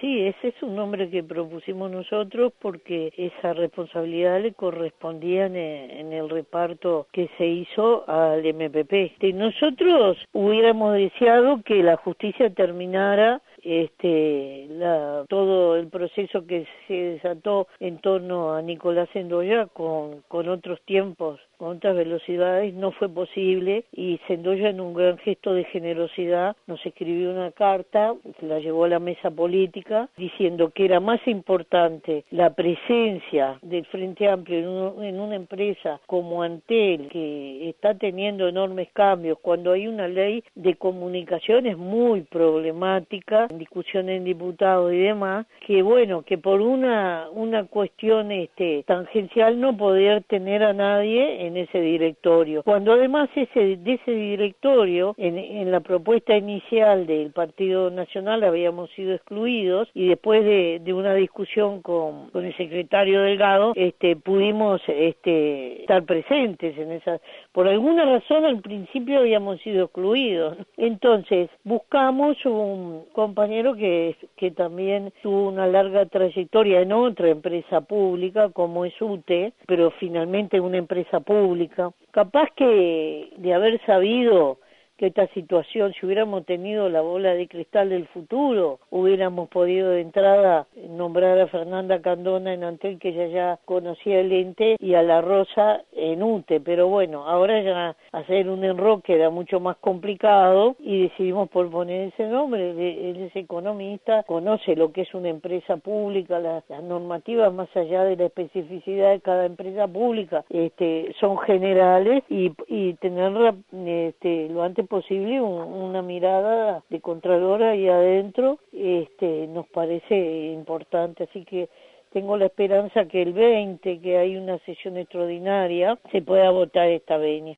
Sí, ese es un nombre que propusimos nosotros porque esa responsabilidad le correspondía en el reparto que se hizo al MPP. Nosotros hubiéramos deseado que la justicia terminara todo el proceso que se desató en torno a Nicolás Sendoya con otros tiempos, con otras velocidades. No fue posible y Sendoya, en un gran gesto de generosidad, nos escribió una carta, la llevó a la mesa política, diciendo que era más importante la presencia del Frente Amplio en una empresa como Antel, que está teniendo enormes cambios, cuando hay una ley de comunicaciones muy problemática, en discusión en diputados y demás, que bueno, que por una cuestión tangencial no poder tener a nadie en ese directorio. Cuando además de ese directorio, en la propuesta inicial del Partido Nacional habíamos sido excluidos, y después de una discusión con el secretario Delgado, pudimos estar presentes en esa. Por alguna razón al principio habíamos sido excluidos. Entonces buscamos un compañero que también tuvo una larga trayectoria en otra empresa pública como es UTE, pero finalmente una empresa pública. Capaz que de haber sabido que esta situación, si hubiéramos tenido la bola de cristal del futuro, hubiéramos podido de entrada nombrar a Fernanda Candona en Antel, que ella ya conocía el ente, y a La Rosa en UTE, pero bueno, ahora ya hacer un enroque era mucho más complicado y decidimos por poner ese nombre. Él es economista, conoce lo que es una empresa pública, las normativas más allá de la especificidad de cada empresa pública, son generales, y tener lo antes posible una mirada de contralora ahí adentro nos parece importante, así que tengo la esperanza que el 20, que hay una sesión extraordinaria, se pueda votar esta venia.